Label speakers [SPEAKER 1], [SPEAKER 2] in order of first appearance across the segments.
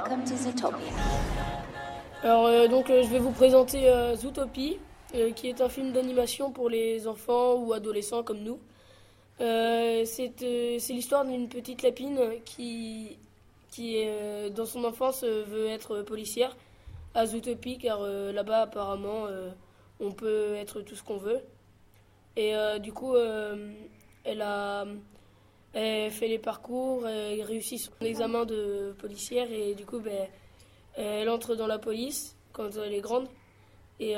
[SPEAKER 1] Welcome to Zootopia.
[SPEAKER 2] Alors je vais vous présenter Zootopie, qui est un film d'animation pour les enfants ou adolescents comme nous. C'est l'histoire d'une petite lapine qui dans son enfance veut être policière à Zootopie, car là-bas apparemment on peut être tout ce qu'on veut. Et elle fait les parcours, elle réussit son examen de policière et du coup elle entre dans la police quand elle est grande. Et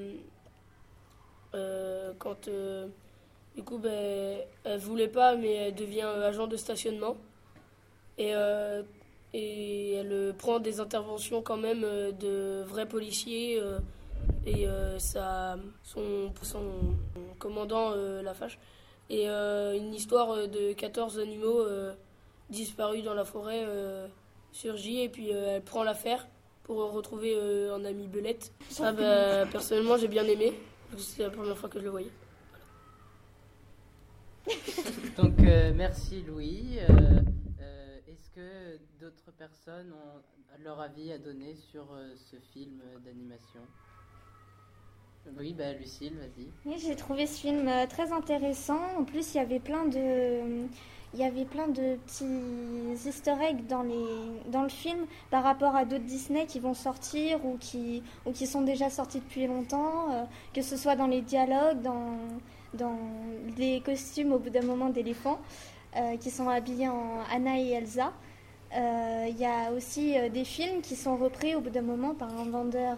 [SPEAKER 2] elle voulait pas, mais elle devient agent de stationnement. Et elle prend des interventions quand même de vrais policiers. Son commandant la fâche. Et une histoire de 14 animaux disparus dans la forêt surgit. Et puis elle prend l'affaire pour retrouver un ami Belette. Personnellement, j'ai bien aimé. C'est la première fois que je le voyais.
[SPEAKER 3] Donc, merci Louis. Est-ce que d'autres personnes ont leur avis à donner sur ce film d'animation ? Oui, Lucille, vas-y.
[SPEAKER 4] Oui, j'ai trouvé ce film très intéressant. En plus, il y avait plein de petits easter eggs dans le film par rapport à d'autres Disney qui vont sortir ou qui sont déjà sortis depuis longtemps, que ce soit dans les dialogues, dans les costumes au bout d'un moment d'éléphants qui sont habillés en Anna et Elsa. Il y a aussi des films qui sont repris au bout d'un moment par un vendeur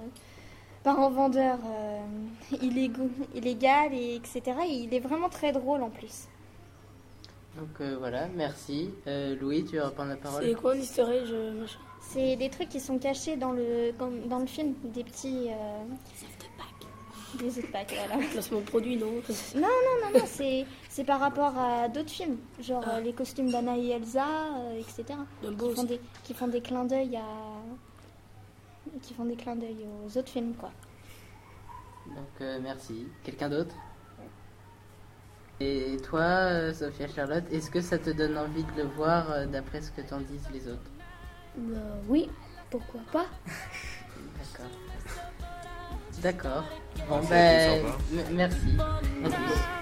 [SPEAKER 4] illégal, et etc. Et il est vraiment très drôle en plus.
[SPEAKER 3] Donc voilà, merci. Louis, tu veux reprendre la parole ?
[SPEAKER 2] C'est quoi un easter egg
[SPEAKER 4] C'est des trucs qui sont cachés dans le film, des petits... Des œufs de Pâques, voilà.
[SPEAKER 2] Placement de produit, non ?
[SPEAKER 4] Non, c'est par rapport à d'autres films, genre les costumes d'Anna et Elsa, etc. Qui font des clins d'œil aux autres films, quoi.
[SPEAKER 3] Donc merci. Quelqu'un d'autre ? Et toi, Sophia Charlotte, est-ce que ça te donne envie de le voir d'après ce que t'en disent les autres ?
[SPEAKER 4] Oui, pourquoi pas ?
[SPEAKER 3] D'accord. Bon, merci. À tous.